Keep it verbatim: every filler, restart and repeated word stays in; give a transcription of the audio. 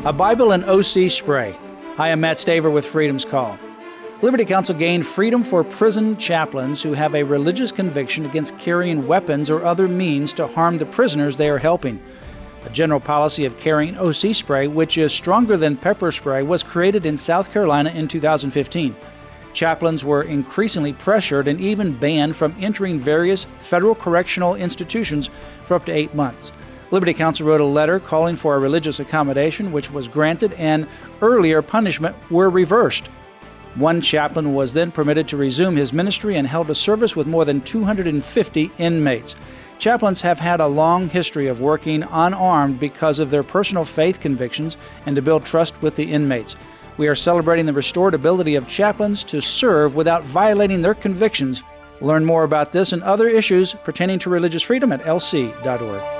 A Bible and O C spray. Hi, I'm Matt Staver with Freedom's Call. Liberty Counsel gained freedom for prison chaplains who have a religious conviction against carrying weapons or other means to harm the prisoners they are helping. A general policy of carrying O C spray, which is stronger than pepper spray, was created in South Carolina in two thousand fifteen. Chaplains were increasingly pressured and even banned from entering various federal correctional institutions for up to eight months. Liberty Counsel wrote a letter calling for a religious accommodation, which was granted, and earlier punishment were reversed. One chaplain was then permitted to resume his ministry and held a service with more than two hundred fifty inmates. Chaplains have had a long history of working unarmed because of their personal faith convictions and to build trust with the inmates. We are celebrating the restored ability of chaplains to serve without violating their convictions. Learn more about this and other issues pertaining to religious freedom at L C dot org.